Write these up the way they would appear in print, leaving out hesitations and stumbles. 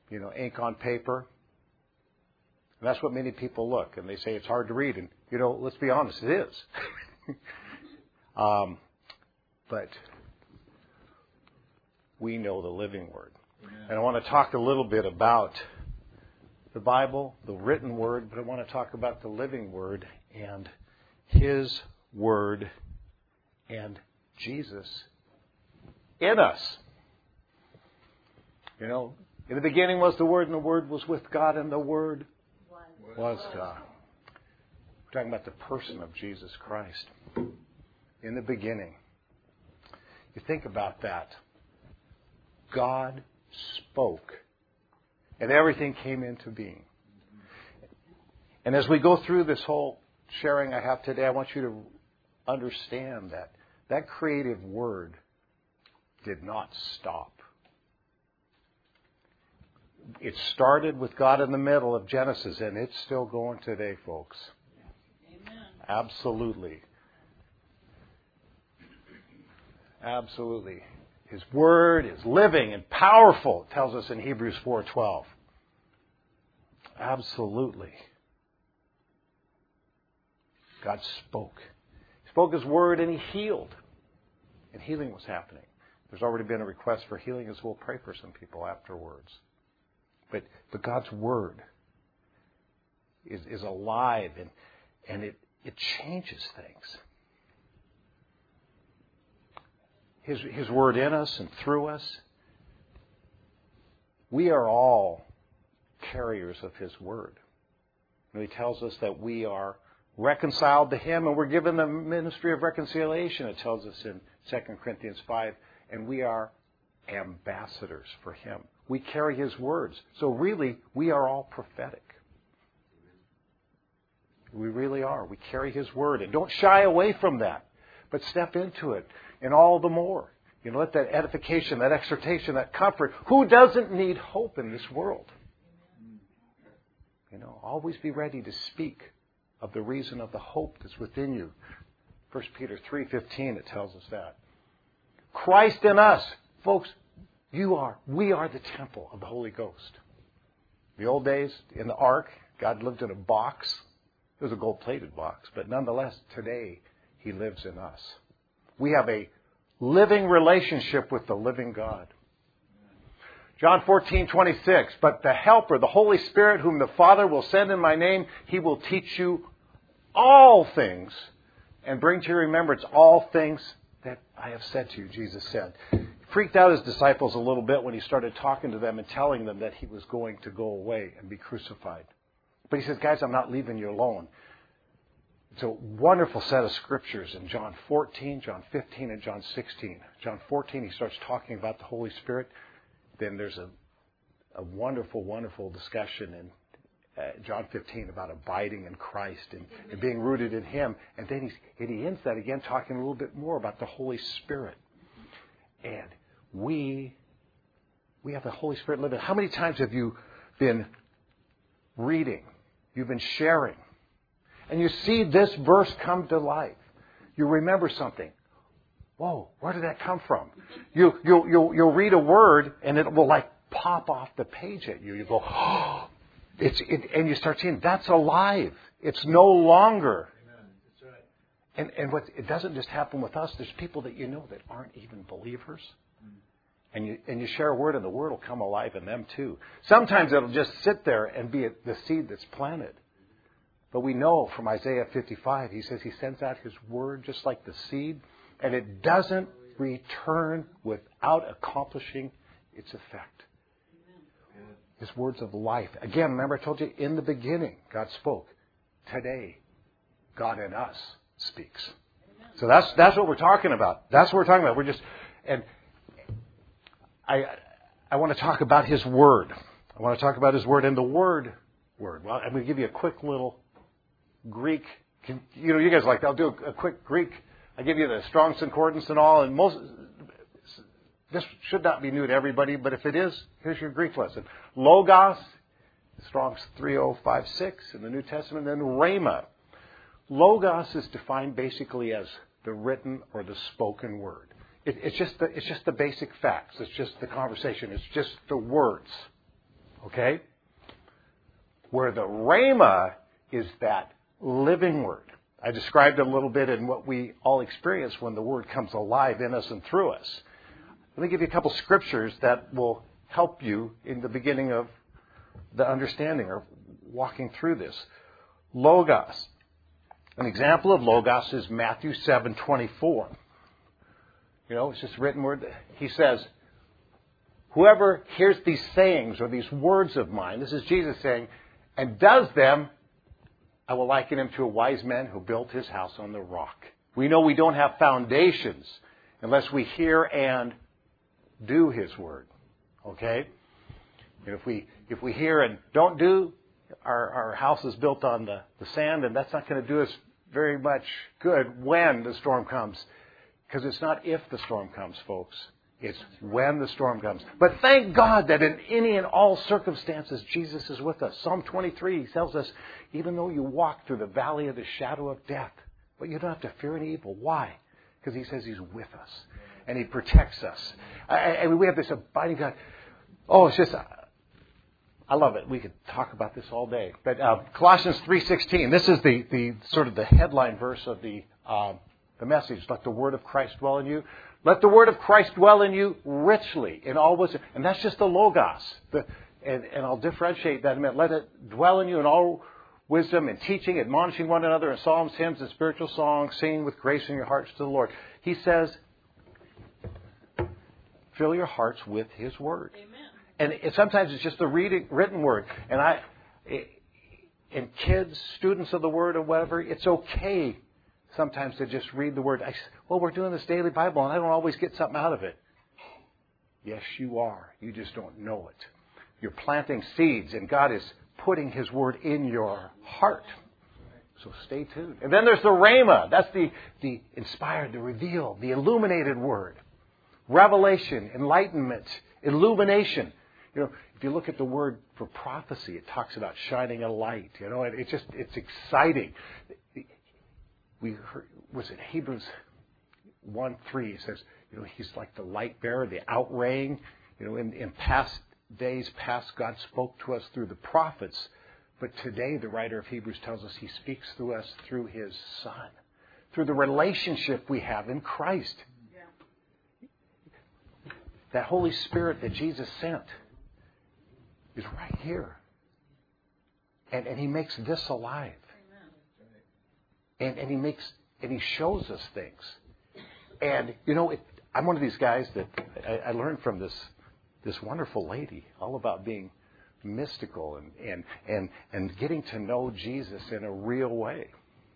ink on paper. And that's what many people look, and they say it's hard to read. And, let's be honest, it is. But we know the living Word. Amen. And I want to talk a little bit about the Bible, the written Word, but I want to talk about the living Word and His Word and Jesus in us. In the beginning was the Word, and the Word was with God, and the Word was God. We're talking about the person of Jesus Christ. In the beginning. You think about that. God spoke, and everything came into being. And as we go through this whole sharing I have today, I want you to understand that creative Word did not stop. It started with God in the middle of Genesis, and it's still going today, folks. Amen. Absolutely. Absolutely. His Word is living and powerful, it tells us in Hebrews 4:12. Absolutely. God spoke. He spoke His Word and He healed. And healing was happening. There's already been a request for healing, as we'll pray for some people afterwards. But God's Word is alive, and it changes things. His Word in us and through us. We are all carriers of His Word. And He tells us that we are reconciled to Him, and we're given the ministry of reconciliation, it tells us in 2 Corinthians 5. And we are ambassadors for Him. We carry His words. So really, we are all prophetic. We really are. We carry His Word. And don't shy away from that, but step into it. And all the more. Let that edification, that exhortation, that comfort. Who doesn't need hope in this world? Always be ready to speak of the reason of the hope that's within you. 1 Peter 3:15, it tells us that. Christ in us. Folks, we are the temple of the Holy Ghost. The old days, in the ark, God lived in a box. It was a gold-plated box. But nonetheless, today, He lives in us. We have a living relationship with the living God. John 14:26. But the Helper, the Holy Spirit, whom the Father will send in my name, He will teach you all things and bring to your remembrance all things that I have said to you, Jesus said. He freaked out His disciples a little bit when He started talking to them and telling them that He was going to go away and be crucified. But He says, guys, I'm not leaving you alone. It's a wonderful set of scriptures in John 14, John 15, and John 16. John 14, He starts talking about the Holy Spirit. Then there's a wonderful, wonderful discussion in John 15 about abiding in Christ and being rooted in Him. And then he ends that again talking a little bit more about the Holy Spirit. And we have the Holy Spirit living. How many times have you been reading? You've been sharing. And you see this verse come to life. You remember something. Whoa, where did that come from? You'll read a word and it will like pop off the page at you. You go, oh, and you start seeing that's alive. It's no longer. Amen. That's right. And it doesn't just happen with us. There's people that that aren't even believers. And you share a word and the word will come alive in them too. Sometimes it'll just sit there and be the seed that's planted. But we know from Isaiah 55, He says He sends out His word just like the seed. And it doesn't return without accomplishing its effect. His words of life. Again, remember I told you, in the beginning, God spoke. Today, God in us speaks. So that's what we're talking about. That's what we're talking about. And I want to talk about His Word. I want to talk about His Word and the Word. Well, I'm going to give you a quick little Greek. You guys like that. I'll do a quick Greek. I give you the Strong's Concordance and all, and this should not be new to everybody, but if it is, here's your Greek lesson. Logos, Strong's 3056 in the New Testament, then Rhema. Logos is defined basically as the written or the spoken word. It's just the basic facts. It's just the conversation. It's just the words. Okay? Where the rhema is that living word. I described it a little bit in what we all experience when the word comes alive in us and through us. Let me give you a couple scriptures that will help you in the beginning of the understanding or walking through this. Logos. An example of Logos is Matthew 7:24. It's just written word. He says, whoever hears these sayings or these words of mine, this is Jesus saying, and does them, I will liken him to a wise man who built his house on the rock. We know we don't have foundations unless we hear and do his word. Okay? And if we hear and don't do, our house is built on the sand, and that's not going to do us very much good when the storm comes. Because it's not if the storm comes, folks. It's when the storm comes. But thank God that in any and all circumstances, Jesus is with us. Psalm 23 tells us, even though you walk through the valley of the shadow of death, but you don't have to fear any evil. Why? Because he says he's with us. And he protects us. And we have this abiding God. Oh, it's just, I love it. We could talk about this all day. But Colossians 3:16, this is the sort of the headline verse of the message. Let the word of Christ dwell in you. Let the word of Christ dwell in you richly in all wisdom. And that's just the Logos. And I'll differentiate that in a minute. Let it dwell in you in all wisdom and teaching, admonishing one another in psalms, hymns, and spiritual songs, singing with grace in your hearts to the Lord. He says, fill your hearts with his word. Amen. And sometimes it's just the written word. And kids, students of the word or whatever, it's okay sometimes to just read the word. We're doing this daily Bible, and I don't always get something out of it. Yes, you are. You just don't know it. You're planting seeds, and God is putting his word in your heart. So stay tuned. And then there's the Rhema. That's the inspired, the revealed, the illuminated word. Revelation, enlightenment, illumination. If you look at the word for prophecy, it talks about shining a light. It's exciting. We heard, was it Hebrews 1:3? It says, he's like the light bearer, the outraying. In past days past, God spoke to us through the prophets. But today, the writer of Hebrews tells us he speaks through us through his Son, through the relationship we have in Christ. Yeah. That Holy Spirit that Jesus sent is right here. And he makes this alive. And he shows us things. And, I'm one of these guys that I learned from this wonderful lady all about being mystical and getting to know Jesus in a real way.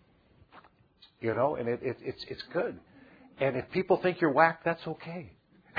And it's good. And if people think you're whack, that's okay.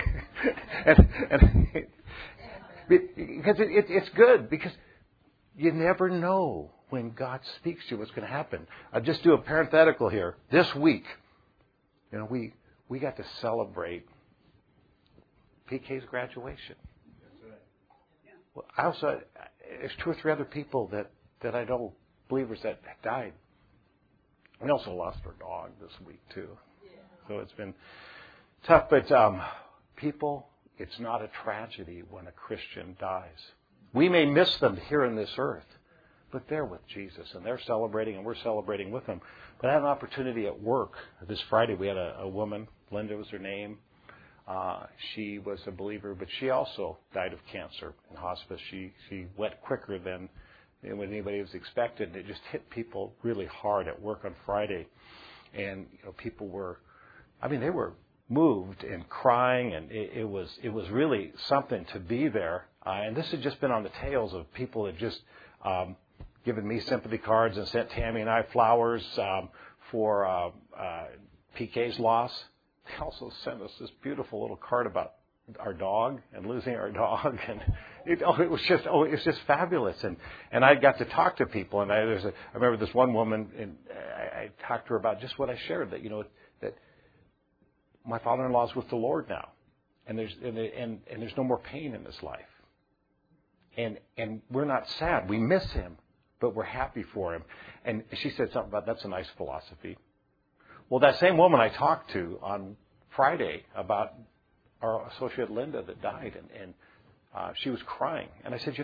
Because it's good, because you never know when God speaks to you what's going to happen. I'll just do a parenthetical here. This week, we got to celebrate PK's graduation. Well, I also, there's 2 or 3 other people that I know, believers that died. We also lost our dog this week too. So it's been tough. But people, it's not a tragedy when a Christian dies. We may miss them here on this earth, but they're with Jesus, and they're celebrating, and we're celebrating with them. But I had an opportunity at work. This Friday we had a woman, Linda was her name. She was a believer, but she also died of cancer in hospice. She went quicker than anybody was expected, and it just hit people really hard at work on Friday. And people were, they were moved and crying, and it was really something to be there. And this had just been on the tails of people that just given me sympathy cards and sent Tammy and I flowers for PK's loss. They also sent us this beautiful little card about our dog and losing our dog, and it was just fabulous. And I got to talk to people, and I remember this one woman, and I talked to her about just what I shared, that that my father-in-law is with the Lord now, and there's no more pain in his life, and we're not sad. We miss him, but we're happy for him. And she said something about, that's a nice philosophy. Well, that same woman I talked to on Friday about our associate Linda that died, and she was crying. And I said,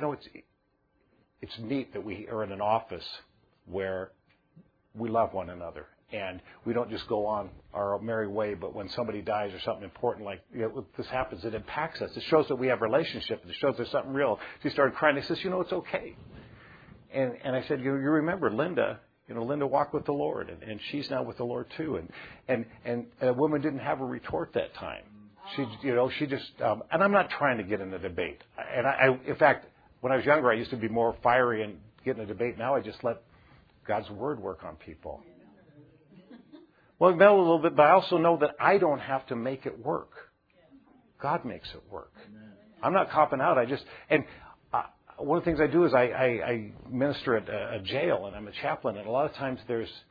it's neat that we are in an office where we love one another. And we don't just go on our merry way, but when somebody dies or something important like this happens, it impacts us. It shows that we have a relationship. It shows there's something real. She started crying. He says, it's okay. And I said, you remember Linda, Linda walked with the Lord, and she's now with the Lord too. And a woman didn't have a retort that time. She just, and I'm not trying to get in a debate. And in fact, when I was younger, I used to be more fiery and get in a debate. Now I just let God's Word work on people. Well, I meddle a little bit, but I also know that I don't have to make it work. God makes it work. I'm not copping out. One of the things I do is I minister at a jail, and I'm a chaplain, and a lot of times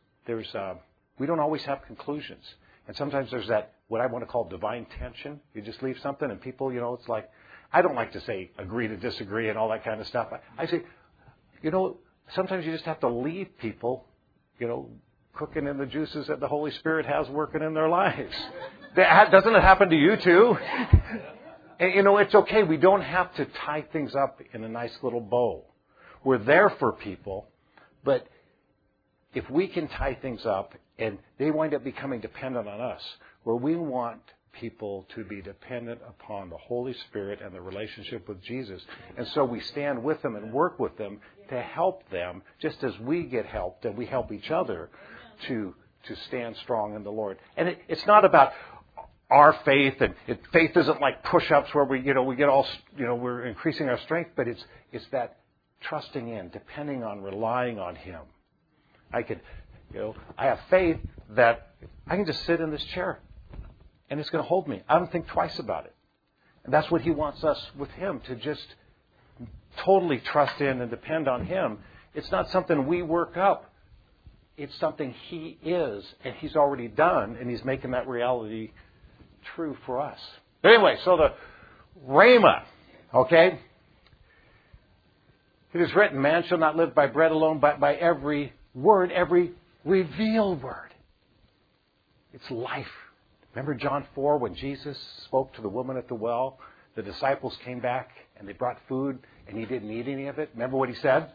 we don't always have conclusions. And sometimes there's that, what I want to call divine tension. You just leave something, and people, it's like, I don't like to say agree to disagree and all that kind of stuff. I say, sometimes you just have to leave people, cooking in the juices that the Holy Spirit has working in their lives. Doesn't it happen to you too? And, it's okay. We don't have to tie things up in a nice little bow. We're there for people, but if we can tie things up and they wind up becoming dependent on us, where we want people to be dependent upon the Holy Spirit and the relationship with Jesus. And so we stand with them and work with them to help them, just as we get helped and we help each other to stand strong in the Lord. And it's not about our faith, and faith isn't like push-ups where we get all, we're increasing our strength, but it's that trusting in, depending on, relying on Him. I have faith that I can just sit in this chair and it's going to hold me. I don't think twice about it. And that's what He wants us with Him, to just totally trust in and depend on Him. It's not something we work up. It's something He is, and He's already done, and He's making that reality true for us. But anyway, so the Rhema, okay? It is written, man shall not live by bread alone, but by every word, every revealed word. It's life. Remember John 4 when Jesus spoke to the woman at the well? The disciples came back and they brought food and He didn't eat any of it. Remember what He said?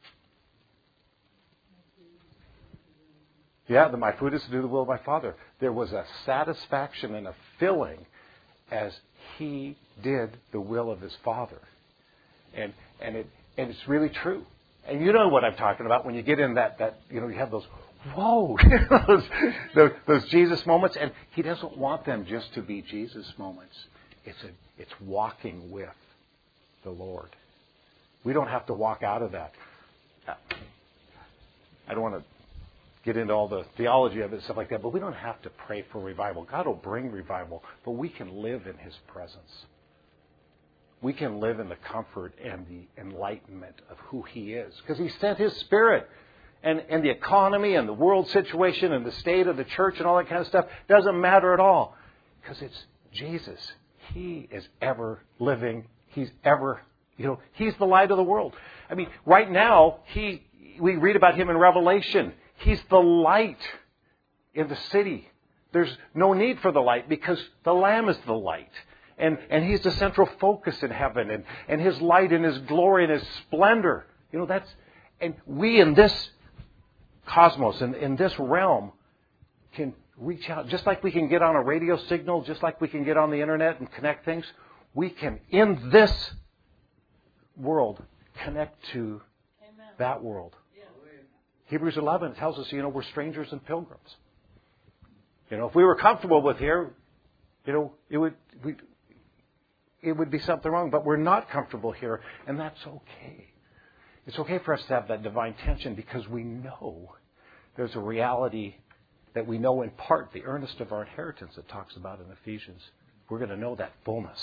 Yeah, my food is to do the will of my Father. There was a satisfaction and a filling as He did the will of His Father. And it's really true. And you know what I'm talking about when you get in that you have those, whoa, those Jesus moments. And He doesn't want them just to be Jesus moments. It's walking with the Lord. We don't have to walk out of that. I don't want to get into all the theology of it and stuff like that, but we don't have to pray for revival. God will bring revival, but we can live in His presence. We can live in the comfort and the enlightenment of who He is, because He sent His Spirit. And the economy and the world situation and the state of the church and all that kind of stuff doesn't matter at all, because it's Jesus. He is ever living. He's ever, He's the light of the world. I mean, right now, we read about Him in Revelation. He's the light in the city. There's no need for the light because the Lamb is the light. And He's the central focus in heaven. And His light and His glory and His splendor. And we in this cosmos, in this realm, can reach out. Just like we can get on a radio signal, just like we can get on the internet and connect things, we can, in this world, connect to that world. Hebrews 11 tells us, we're strangers and pilgrims. If we were comfortable with here, it would be something wrong. But we're not comfortable here, and that's okay. It's okay for us to have that divine tension because we know there's a reality that we know in part, the earnest of our inheritance it talks about in Ephesians. We're going to know that fullness.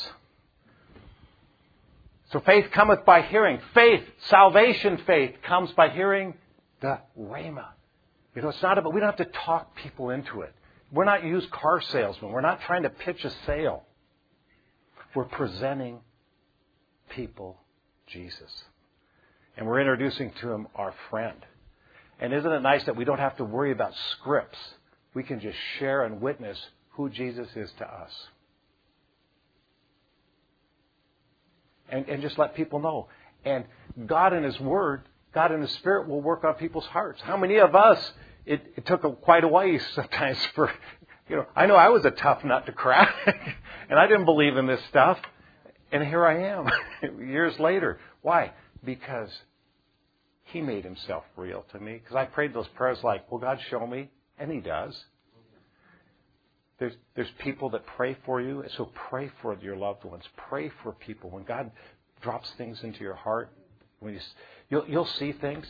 So faith cometh by hearing. Faith, salvation faith, comes by hearing the Rhema. It's not about, we don't have to talk people into it. We're not used car salesmen. We're not trying to pitch a sale. We're presenting people Jesus. And we're introducing to them our friend. And isn't it nice that we don't have to worry about scripts? We can just share and witness who Jesus is to us. and just let people know. And God in His Word, God in His Spirit will work on people's hearts. How many of us, it took quite a ways sometimes for, I know I was a tough nut to crack, and I didn't believe in this stuff. And here I am, years later. Why? Because He made Himself real to me. Because I prayed those prayers like, well, God, show me. And He does. There's people that pray for you. So pray for your loved ones. Pray for people. When God drops things into your heart, when you'll see things.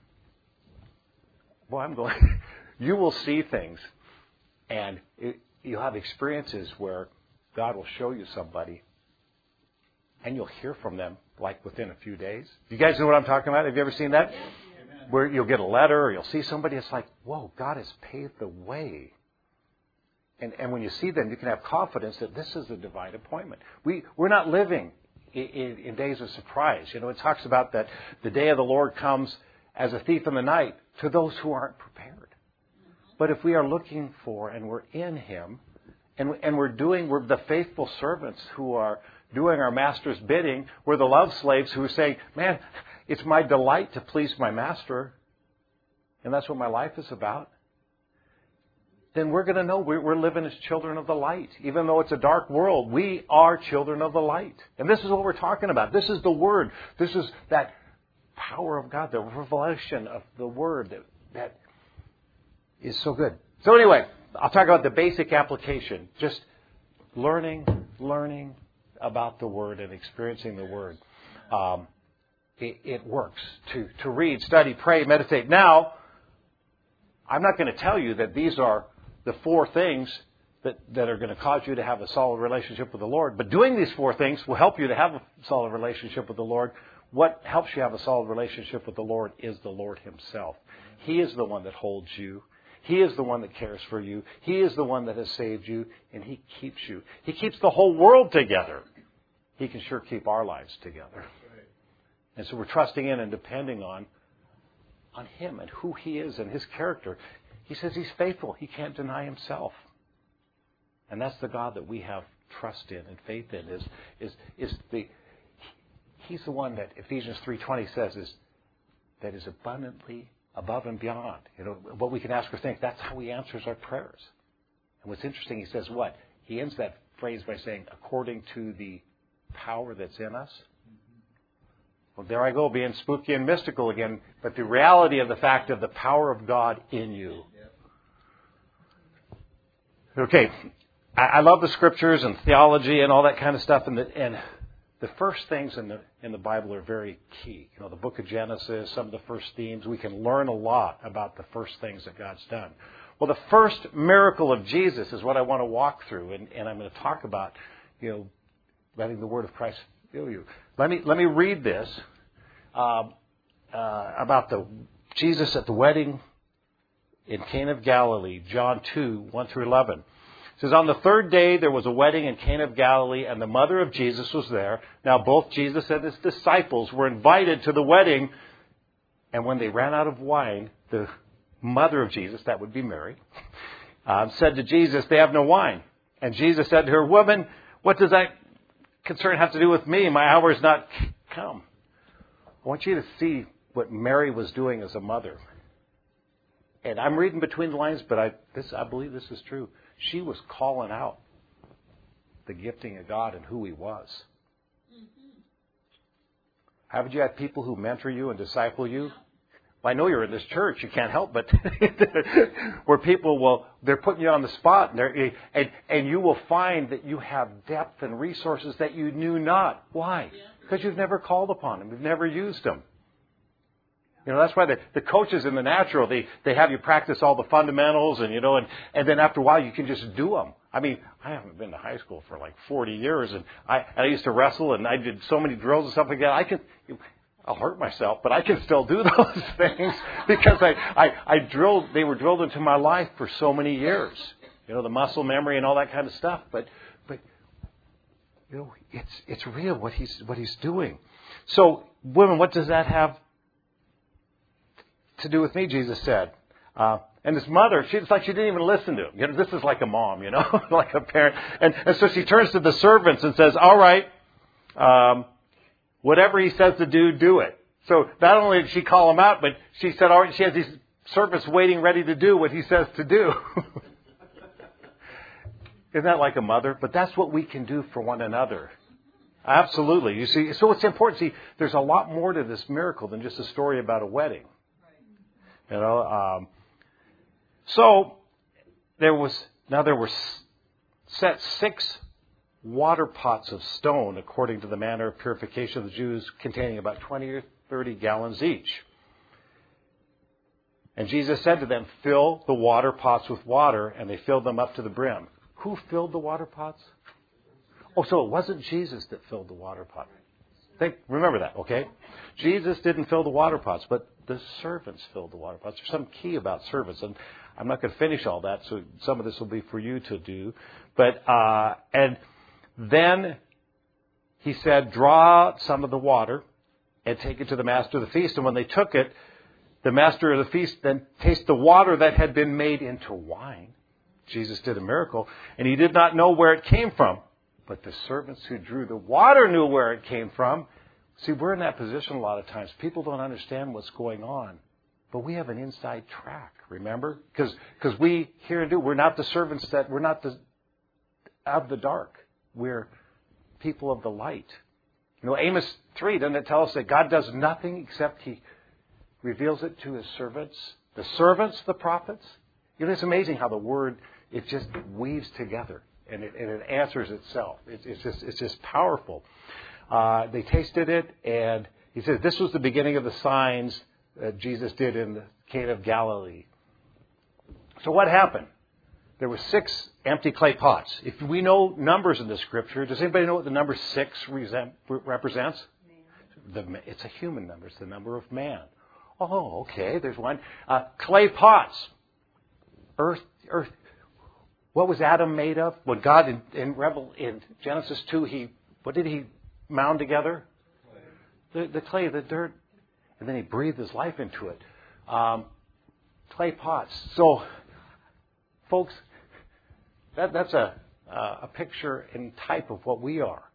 Well, you will see things. And you'll have experiences where God will show you somebody. And you'll hear from them like within a few days. You guys know what I'm talking about? Have you ever seen that? Yes. Where you'll get a letter or you'll see somebody. It's like, whoa, God has paved the way. And when you see them, you can have confidence that this is a divine appointment. We're not living in days of surprise. It talks about that the day of the Lord comes as a thief in the night to those who aren't prepared. But if we are looking for and we're in Him, and we're the faithful servants who are doing our Master's bidding, we're the love slaves who are saying, man, it's my delight to please my Master, and that's what my life is about, then we're going to know we're living as children of the light. Even though it's a dark world, we are children of the light. And this is what we're talking about. This is the Word. This is that power of God, the revelation of the Word that is so good. So anyway, I'll talk about the basic application. Just learning about the Word and experiencing the Word. It works to read, study, pray, meditate. Now, I'm not going to tell you that these are the 4 things that are going to cause you to have a solid relationship with the Lord. But doing these 4 things will help you to have a solid relationship with the Lord. What helps you have a solid relationship with the Lord is the Lord Himself. He is the one that holds you. He is the one that cares for you. He is the one that has saved you, and He keeps you. He keeps the whole world together. He can sure keep our lives together. And so we're trusting in and depending on Him and who He is and His character. He says He's faithful. He can't deny Himself. And that's the God that we have trust in and faith in. He's the one that Ephesians 3:20 says that is abundantly above and beyond. What we can ask or think. That's how He answers our prayers. And what's interesting, He says what? He ends that phrase by saying, according to the power that's in us. Well, there I go, being spooky and mystical again. But the reality of the fact of the power of God in you. Okay, I love the Scriptures and theology and all that kind of stuff. And the first things in the Bible are very key. The book of Genesis, some of the first themes. We can learn a lot about the first things that God's done. Well, the first miracle of Jesus is what I want to walk through. And I'm going to talk about, letting the Word of Christ fill you. Let me read this about Jesus at the wedding in Cana of Galilee, John 2, 1 through 11. It says, on the 3rd day there was a wedding in Cana of Galilee, and the mother of Jesus was there. Now both Jesus and His disciples were invited to the wedding, and when they ran out of wine, the mother of Jesus, that would be Mary, said to Jesus, they have no wine. And Jesus said to her, woman, what does that concern have to do with me? My hour is not come. I want you to see what Mary was doing as a mother. And I'm reading between the lines, but I believe this is true. She was calling out the gifting of God and who He was. Haven't you had people who mentor you and disciple you? Well, I know you're in this church. You can't help but where people they're putting you on the spot, and you will find that you have depth and resources that you knew not. Why? Because you've never called upon them. You've never used them. That's why the coaches in the natural, they have you practice all the fundamentals and then after a while you can just do them. I mean, I haven't been to high school for like 40 years, and I used to wrestle, and I did so many drills and stuff like that. I'll hurt myself, but I can still do those things because I drilled. They were drilled into my life for so many years. The muscle memory and all that kind of stuff. But it's real what he's doing. So, women, what does that have to do with me? Jesus said. And his mother, it's like she didn't even listen to him. This is like a mom, like a parent. And so she turns to the servants and says, all right, whatever he says to do, do it. So not only did she call him out, but she said she has these servants waiting ready to do what he says to do. Isn't that like a mother? But that's what we can do for one another. Absolutely. You see, so it's important. See, there's a lot more to this miracle than just a story about a wedding. You know, so there were set 6 water pots of stone according to the manner of purification of the Jews, containing about 20 or 30 gallons each. And Jesus said to them, fill the water pots with water, and they filled them up to the brim. Who filled the water pots? Oh, so it wasn't Jesus that filled the water pot. Remember that, okay? Jesus didn't fill the water pots, but the servants filled the water pots. There's some key about servants, and I'm not going to finish all that, so some of this will be for you to do. But and then he said, draw out some of the water and take it to the master of the feast. And when they took it, the master of the feast then tasted the water that had been made into wine. Jesus did a miracle, and he did not know where it came from. But the servants who drew the water knew where it came from. See, we're in that position a lot of times. People don't understand what's going on. But we have an inside track, remember? Because we hear and do. We're not the servants we're not of the dark. We're people of the light. You know, Amos 3, doesn't it tell us that God does nothing except he reveals it to his servants? The servants, the prophets. You know, it's amazing how the word, it just weaves together. And it answers itself. It's just powerful. They tasted it, and he says this was the beginning of the signs that Jesus did in the Cana of Galilee. So what happened? There were 6 empty clay pots. If we know numbers in the Scripture, does anybody know what the number 6 represents? It's a human number. It's the number of man. Oh, okay. There's one. Clay pots. Earth. What was Adam made of? What God in Genesis 2, what did he mound together? The clay, the dirt. And then he breathed his life into it. Clay pots. So, folks, that's a picture and type of what we are.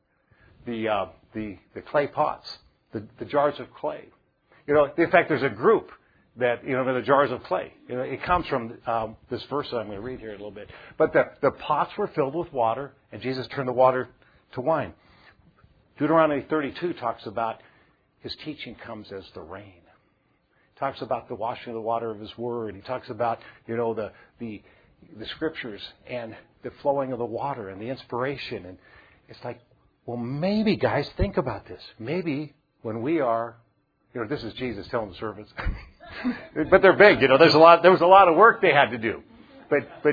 The clay pots, the jars of clay. You know, in fact, there's a group that, you know, the jars of clay. You know, it comes from this verse that I'm going to read here in a little bit. But the pots were filled with water, and Jesus turned the water to wine. Deuteronomy 32 talks about his teaching comes as the rain. He talks about the washing of the water of his word. He talks about, you know, the scriptures and the flowing of the water and the inspiration. And it's like, well, maybe, guys, think about this. Maybe when we are, you know, this is Jesus telling the servants. But they're big, you know. There was a lot of work they had to do. But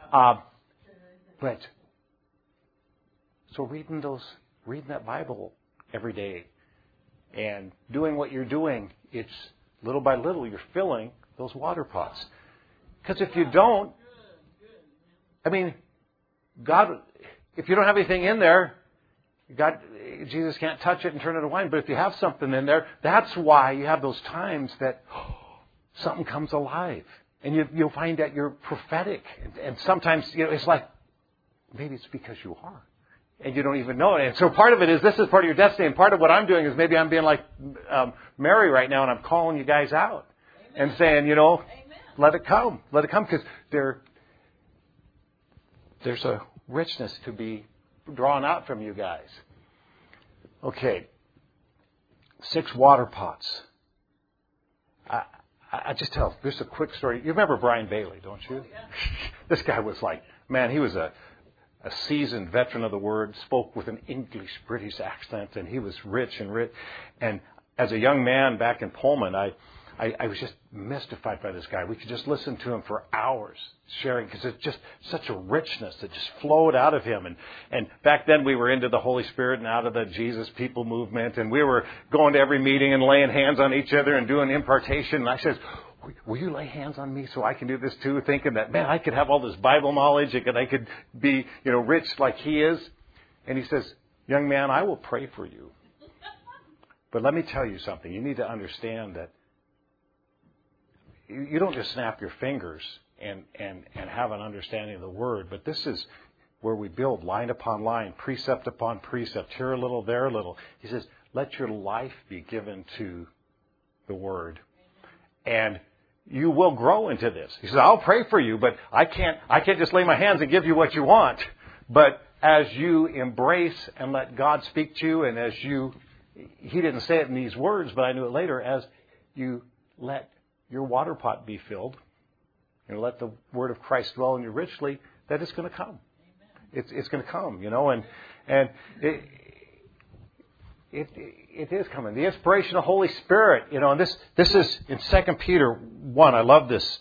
so reading that Bible every day and doing what you're doing, it's little by little you're filling those water pots. Because if you don't, I mean, God, if you don't have anything in there, Jesus can't touch it and turn it to wine. But if you have something in there, that's why you have those times that something comes alive. And you'll find that you're prophetic. And sometimes, you know, it's like, maybe it's because you are. And you don't even know it. And so part of it is, this is part of your destiny. And part of what I'm doing is maybe I'm being like Mary right now, and I'm calling you guys out. Amen. And saying, you know, amen. Let it come. Let it come, because there's a richness to be drawn out from you guys. Okay. 6 water pots. I just tell, there's a quick story. You remember Brian Bailey, don't you? Oh, yeah. This guy was like, man, he was a seasoned veteran of the word, spoke with an English-British accent, and he was rich. And as a young man back in Pullman, I was just mystified by this guy. We could just listen to him for hours sharing, because it's just such a richness that just flowed out of him. And back then we were into the Holy Spirit and out of the Jesus People movement, and we were going to every meeting and laying hands on each other and doing impartation. And I said, will you lay hands on me so I can do this too? Thinking that, man, I could have all this Bible knowledge, and I could be, you know, rich like he is. And he says, young man, I will pray for you. But let me tell you something. You need to understand that you don't just snap your fingers and have an understanding of the Word, but this is where we build line upon line, precept upon precept, here a little, there a little. He says, let your life be given to the Word. And you will grow into this. He says, I'll pray for you, but I can't just lay my hands and give you what you want. But as you embrace and let God speak to you, and as he didn't say it in these words, but I knew it later, as you let your water pot be filled, let the Word of Christ dwell in you richly, that it's going to come. It's going to come, and it is coming. The inspiration of Holy Spirit, and this is in 2 Peter 1. I love this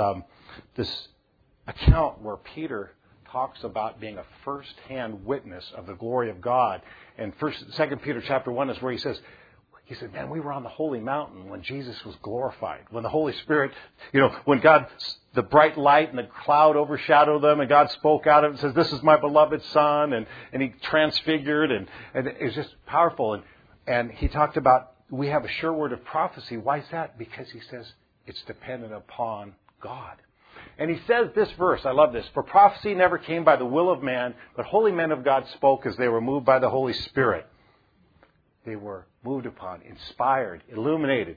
account where Peter talks about being a first-hand witness of the glory of God. And 2 Peter chapter 1 is where he said, man, we were on the holy mountain when Jesus was glorified. When the Holy Spirit, when God, the bright light and the cloud overshadowed them and God spoke out of it and says, this is my beloved Son. And he transfigured and it was just powerful. And he talked about, we have a sure word of prophecy. Why is that? Because he says it's dependent upon God. And he says this verse, I love this, for prophecy never came by the will of man, but holy men of God spoke as they were moved by the Holy Spirit. They were moved upon, inspired, illuminated.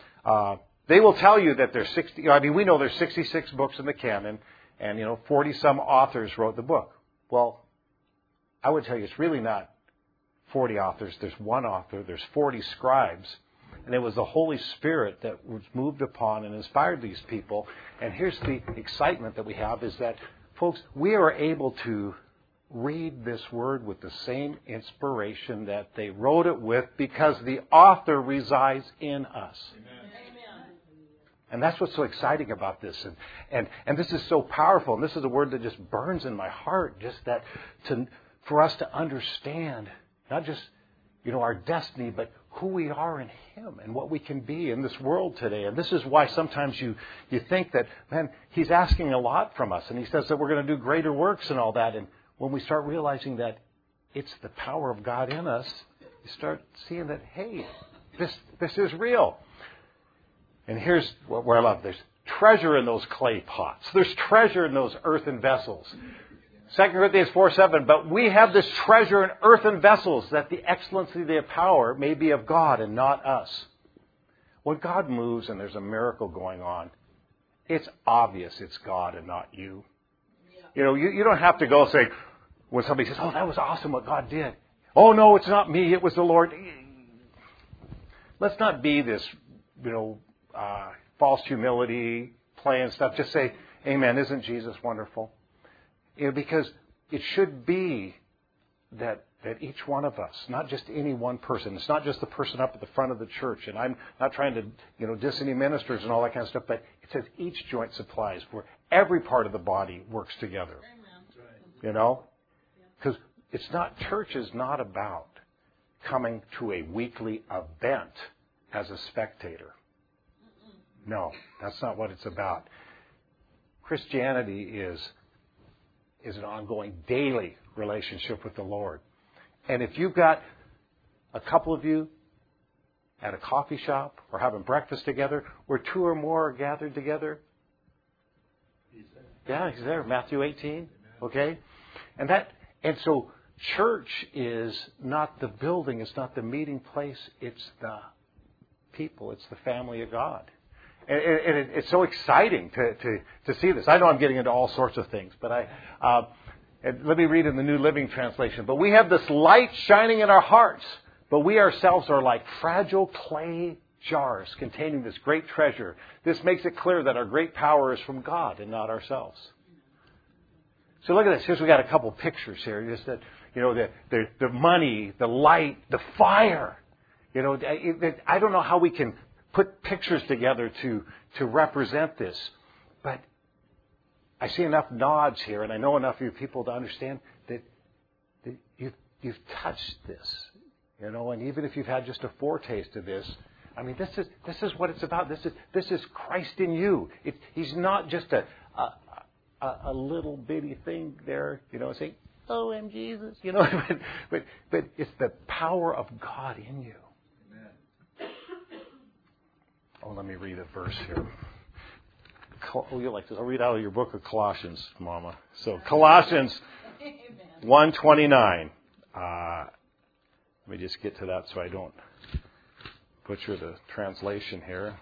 They will tell you that there's we know there's 66 books in the canon, and 40-some authors wrote the book. Well, I would tell you it's really not 40 authors. There's one author. There's 40 scribes. And it was the Holy Spirit that was moved upon and inspired these people. And here's the excitement that we have is that, folks, we are able to read this word with the same inspiration that they wrote it with because the author resides in us. Amen. And that's what's so exciting about this. And this is so powerful. And this is a word that just burns in my heart, just that for us to understand not just our destiny, but who we are in Him and what we can be in this world today. And this is why sometimes you think that, man, He's asking a lot from us. And He says that we're going to do greater works and all that. And when we start realizing that it's the power of God in us, you start seeing that, hey, this is real. And here's where I love. There's treasure in those clay pots. There's treasure in those earthen vessels. 2 Corinthians 4:7, but we have this treasure in earthen vessels, that the excellency of their power may be of God and not us. When God moves and there's a miracle going on, it's obvious it's God and not you. Yeah. You don't have to go say, when somebody says, oh, that was awesome what God did. Oh, no, it's not me, it was the Lord. Let's not be this, false humility, playing stuff. Just say, amen, isn't Jesus wonderful? Because it should be that each one of us, not just any one person, it's not just the person up at the front of the church, and I'm not trying to diss any ministers and all that kind of stuff, but it says each joint supplies, where every part of the body works together. Because church is not about coming to a weekly event as a spectator. No, that's not what it's about. Christianity is an ongoing daily relationship with the Lord. And if you've got a couple of you at a coffee shop or having breakfast together, where two or more are gathered together, He's there. Yeah, He's there. Matthew 18. Okay? And so church is not the building, it's not the meeting place, it's the people, it's the family of God. And it's so exciting to see this. I know I'm getting into all sorts of things, but let me read in the New Living Translation. But we have this light shining in our hearts, but we ourselves are like fragile clay jars containing this great treasure. This makes it clear that our great power is from God and not ourselves. So look at this. Here's we got a couple pictures here. Just that, the money, the light, the fire. I don't know how we can put pictures together to represent this. But I see enough nods here, and I know enough of you people to understand that you've touched this. And even if you've had just a foretaste of this, I mean, this is what it's about. This is Christ in you. He's not just a little bitty thing there, saying, "Oh, I'm Jesus," but it's the power of God in you. Oh, let me read a verse here. Oh, you like this? I'll read out of your book of Colossians, Mama. So Colossians 1:29. Let me just get to that so I don't butcher the translation here.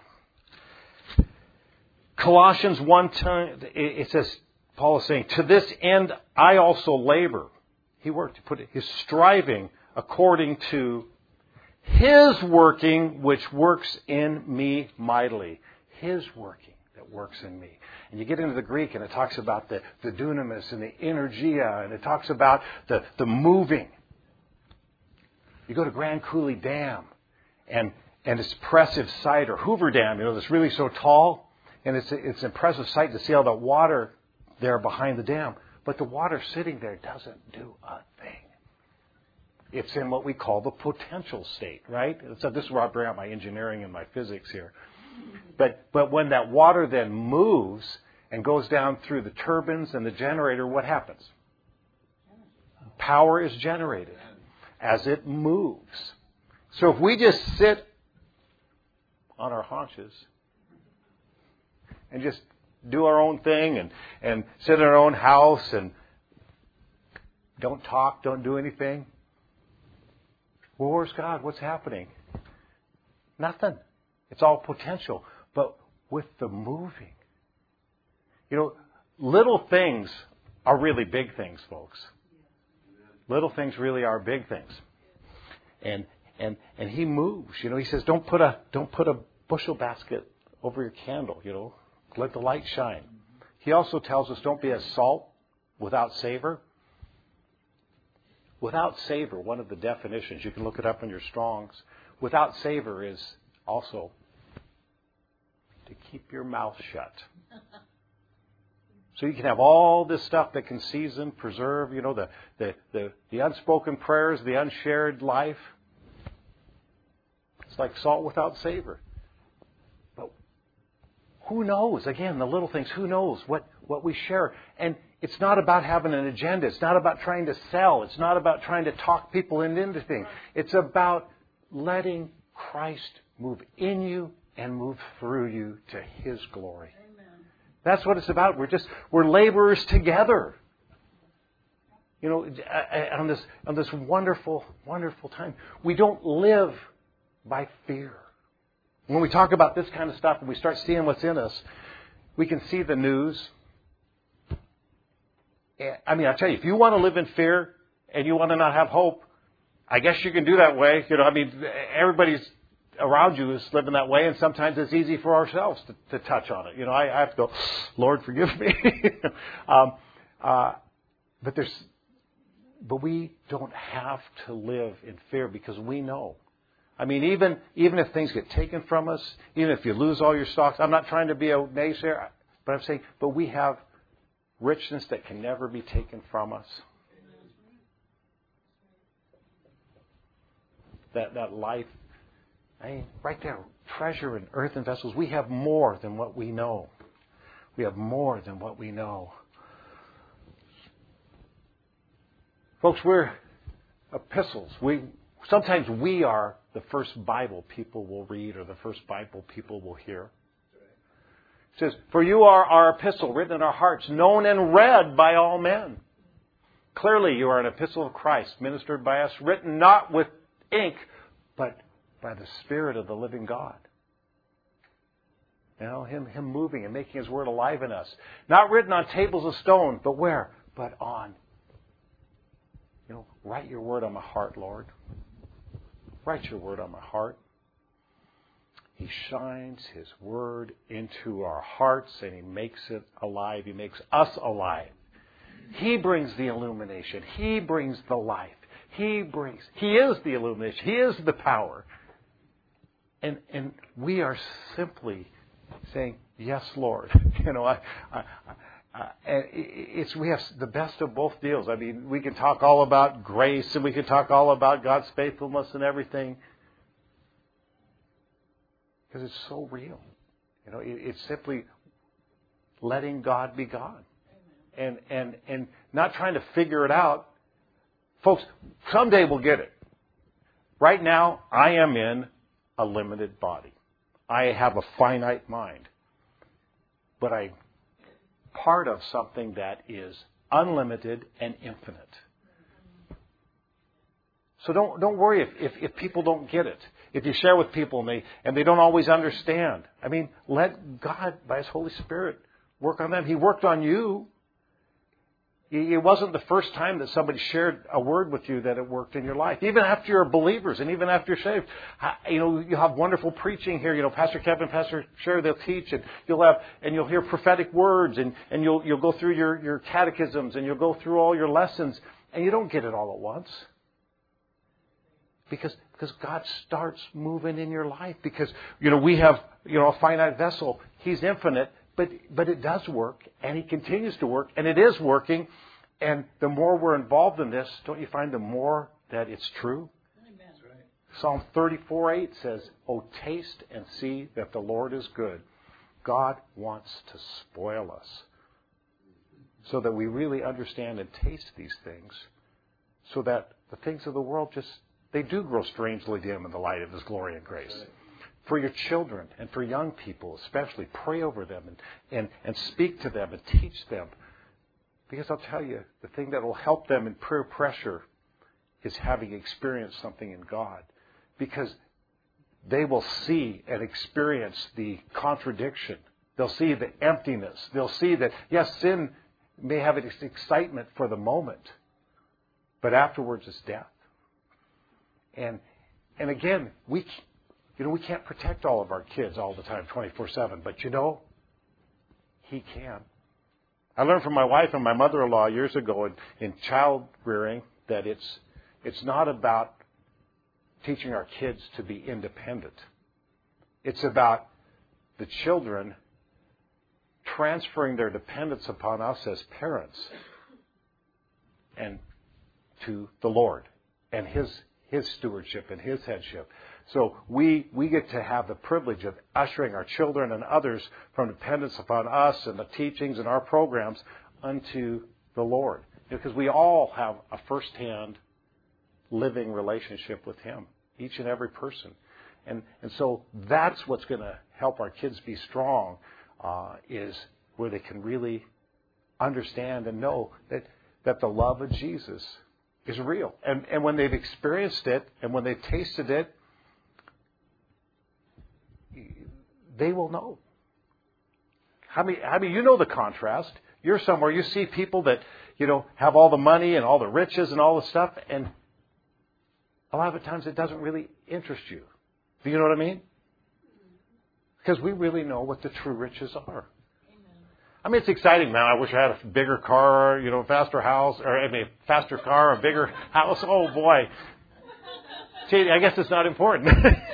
Colossians 1:10, it says, Paul is saying, to this end I also labor. He worked, his striving according to His working, which works in me mightily. His working that works in me. And you get into the Greek and it talks about the dunamis and the energia, and it talks about the moving. You go to Grand Coulee Dam, and it's impressive sight, or Hoover Dam, that's really so tall, and it's an impressive sight to see all the water there behind the dam. But the water sitting there doesn't do a thing. It's in what we call the potential state, right? So this is where I bring out my engineering and my physics here. But when that water then moves and goes down through the turbines and the generator, what happens? Power is generated as it moves. So if we just sit on our haunches and just do our own thing and sit in our own house and don't talk, don't do anything, well, where's God? What's happening? Nothing. It's all potential. But with the moving, little things are really big things, folks. Little things really are big things. And He moves. He says, don't put a bushel basket over your candle. Let the light shine. He also tells us, don't be a salt without savor. Without savor, one of the definitions, you can look it up in your Strongs. Without savor is also to keep your mouth shut. So you can have all this stuff that can season, preserve, the unspoken prayers, the unshared life. It's like salt without savor. But who knows? Again, the little things, who knows what we share. And it's not about having an agenda. It's not about trying to sell. It's not about trying to talk people into things. It's about letting Christ move in you and move through you to His glory. Amen. That's what it's about. We're laborers together. On this wonderful, wonderful time. We don't live by fear. When we talk about this kind of stuff and we start seeing what's in us, we can see the news. I tell you, if you want to live in fear and you want to not have hope, I guess you can do that way. Everybody's around you is living that way, and sometimes it's easy for ourselves to touch on it. I have to go, Lord, forgive me. But we don't have to live in fear because we know. Even if things get taken from us, even if you lose all your stocks, I'm not trying to be a naysayer, but I'm saying, but we have richness that can never be taken from us. That life, right there, treasure in earthen vessels. We have more than what we know. We have more than what we know. Folks, we're epistles. Sometimes we are the first Bible people will read or the first Bible people will hear. It says, for you are our epistle written in our hearts, known and read by all men. Clearly you are an epistle of Christ, ministered by us, written not with ink, but by the Spirit of the living God. Him moving and making His Word alive in us. Not written on tables of stone, but where? But on. Write your Word on my heart, Lord. Write your Word on my heart. He shines His Word into our hearts and He makes it alive. He makes us alive. He brings the illumination. He brings the life. He is the illumination. He is the power. And we are simply saying, yes, Lord. We have the best of both deals. We can talk all about grace and we can talk all about God's faithfulness and everything. Because it's so real. It's simply letting God be God. And not trying to figure it out. Folks, someday we'll get it. Right now, I am in a limited body. I have a finite mind. But I'm part of something that is unlimited and infinite. So don't worry if people don't get it. If you share with people and they don't always understand. I mean, let God, by His Holy Spirit, work on them. He worked on you. It wasn't the first time that somebody shared a word with you that it worked in your life. Even after you're believers and even after you're saved. You have wonderful preaching here. Pastor Kevin, Pastor Sherry, they'll teach and you'll hear prophetic words and you'll go through your catechisms and you'll go through all your lessons and you don't get it all at once. Because God starts moving in your life. Because, we have, a finite vessel. He's infinite. But it does work, and He continues to work, and it is working. And the more we're involved in this, don't you find the more that it's true? Amen. That's right. Psalm 34:8 says, "Oh, taste and see that the Lord is good." God wants to spoil us so that we really understand and taste these things, so that the things of the world they do grow strangely dim in the light of His glory and grace. Right. For your children and for young people especially, pray over them and speak to them and teach them. Because I'll tell you, the thing that will help them in peer pressure is having experienced something in God. Because they will see and experience the contradiction. They'll see the emptiness. They'll see that, yes, sin may have its excitement for the moment, but afterwards it's death. And again, we can't protect all of our kids all the time, 24/7. But He can. I learned from my wife and my mother-in-law years ago in child rearing that it's not about teaching our kids to be independent. It's about the children transferring their dependence upon us as parents and to the Lord and His stewardship and His headship. So we get to have the privilege of ushering our children and others from dependence upon us and the teachings and our programs unto the Lord. Because we all have a first-hand living relationship with Him, each and every person. And so that's what's going to help our kids be strong, is where they can really understand and know that the love of Jesus is real. And when they've experienced it and when they've tasted it, they will know. How many the contrast? You're somewhere, you see people that, have all the money and all the riches and all the stuff, and a lot of the times it doesn't really interest you. Do you know what I mean? Because we really know what the true riches are. I mean, it's exciting, man. I wish I had a bigger car, faster house, faster car, a bigger house. Oh, boy. See, I guess it's not important.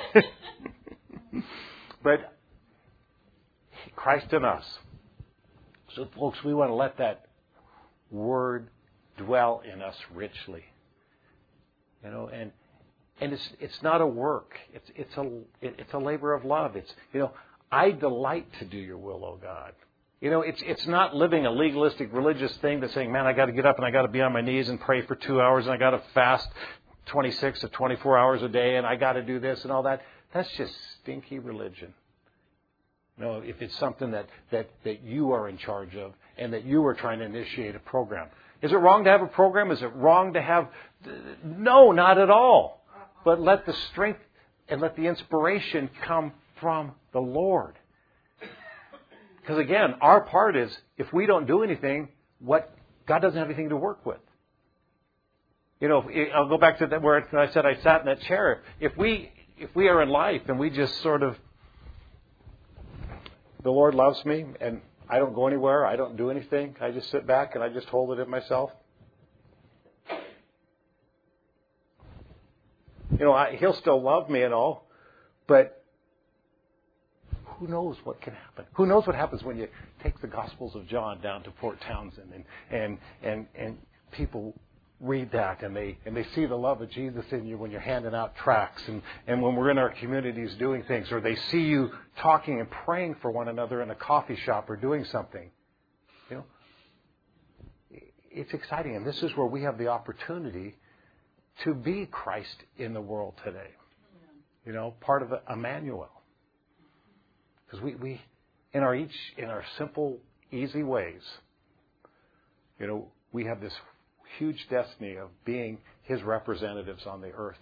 But Christ in us. So, folks, we want to let that word dwell in us richly. And it's not a work. It's a labor of love. It's, I delight to do your will, O God. It's not living a legalistic religious thing that's saying, man, I got to get up and I got to be on my knees and pray for 2 hours and I got to fast 26 to 24 hours a day and I got to do this and all that. That's just stinky religion. If it's something that you are in charge of and that you are trying to initiate a program. Is it wrong to have a program? Is it wrong to have... No, not at all. But let the strength and let the inspiration come from the Lord. Because again, our part is, if we don't do anything, God doesn't have anything to work with. I'll go back to where I said I sat in that chair. If we are in life and we just sort of, the Lord loves me and I don't go anywhere, I don't do anything, I just sit back and I just hold it in myself. He'll still love me and all, but who knows what can happen? Who knows what happens when you take the Gospels of John down to Port Townsend and people read that and they see the love of Jesus in you when you're handing out tracts and when we're in our communities doing things, or they see you talking and praying for one another in a coffee shop or doing something. It's exciting, and this is where we have the opportunity to be Christ in the world today. Part of Emmanuel. Because we in our simple, easy ways, we have this huge destiny of being His representatives on the earth.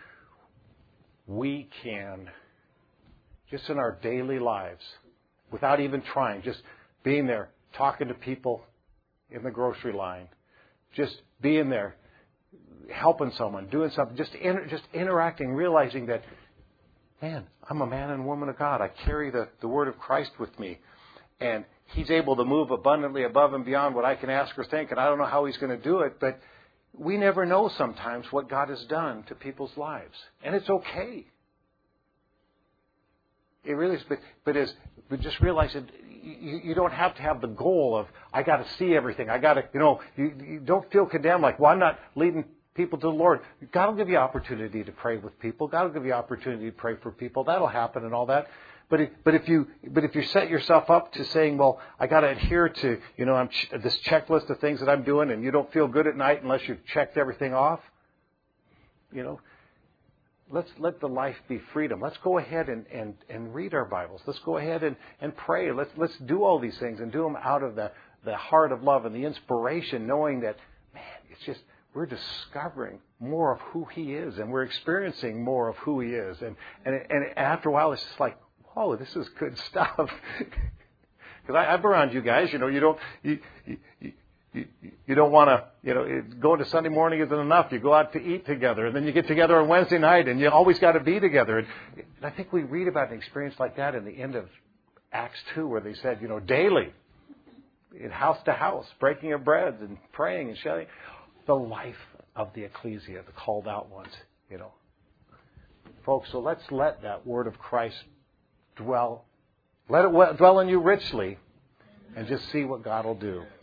We can, just in our daily lives, without even trying, just being there, talking to people in the grocery line, just being there, helping someone, doing something, just interacting, realizing that, man, I'm a man and woman of God. I carry the word of Christ with me. And He's able to move abundantly above and beyond what I can ask or think. And I don't know how He's going to do it. But we never know sometimes what God has done to people's lives. And it's okay. It really is. But just realize that you don't have to have the goal of, I got to see everything. I got to, you don't feel condemned like, well, I'm not leading people to the Lord. God will give you opportunity to pray with people. God will give you opportunity to pray for people. That'll happen and all that. But if you set yourself up to saying, well, I got to adhere to, this checklist of things that I'm doing, and you don't feel good at night unless you've checked everything off, let's let the life be freedom. Let's go ahead and read our Bibles. Let's go ahead and pray. Let's do all these things and do them out of the heart of love and the inspiration, knowing that, man, it's just, we're discovering more of who He is, and we're experiencing more of who He is. And after a while, it's just like, whoa, this is good stuff. Because I'm around you guys, you don't want to, going to Sunday morning isn't enough. You go out to eat together, and then you get together on Wednesday night, and you always got to be together. And I think we read about an experience like that in the end of Acts 2, where they said, daily, in house to house, breaking of bread and praying and shouting. The life of the ecclesia, the called out ones, Folks, so let's let that word of Christ dwell. Let it dwell in you richly, and just see what God will do.